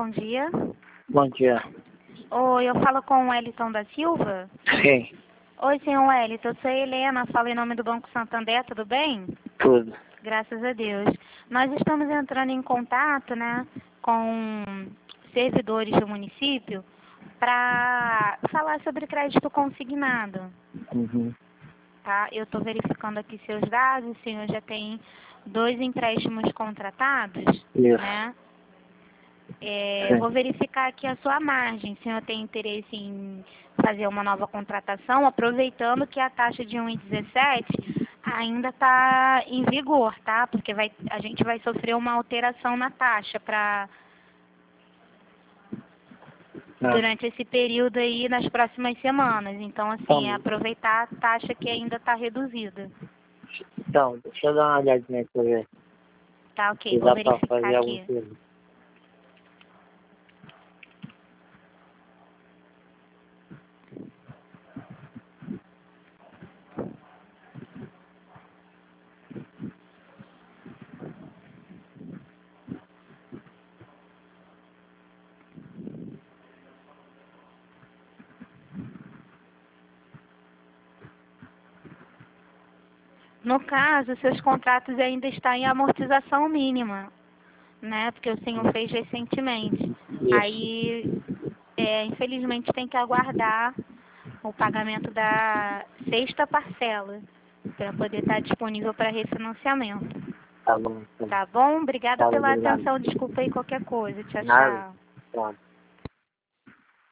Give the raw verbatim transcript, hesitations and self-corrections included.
bom dia. Bom dia. Oi, eu falo com o Wellington da Silva? Sim, Oi, senhor Wellington, eu sou a Helena, falo em nome do Banco Santander, tudo bem? tudo. Graças a Deus. Nós estamos entrando em contato, né, com servidores do município para falar sobre crédito consignado, Uhum. tá? Eu estou verificando aqui seus dados, o senhor já tem dois empréstimos contratados, Isso. né? É, Sim. vou verificar aqui a sua margem, se o senhor tem interesse em fazer uma nova contratação, aproveitando que a taxa de um vírgula dezessete ainda está em vigor, tá? Porque vai, a gente vai sofrer uma alteração na taxa para Ah, durante esse período aí nas próximas semanas. Então, assim, é Então, aproveitar a taxa que ainda está reduzida. então, deixa eu dar uma olhadinha aqui pra ver Tá, ok, se vou dá pra verificar fazer algum aqui. serviço. No caso, seus contratos ainda estão em amortização mínima, né? Porque o senhor fez recentemente. Isso. Aí, é, infelizmente, tem que aguardar o pagamento da sexta parcela para poder estar disponível para refinanciamento. Tá bom. Tá, Tá bom? Obrigada tá, pela obrigado. atenção. Desculpa aí qualquer coisa. Tchau, Nada. tchau. Tá.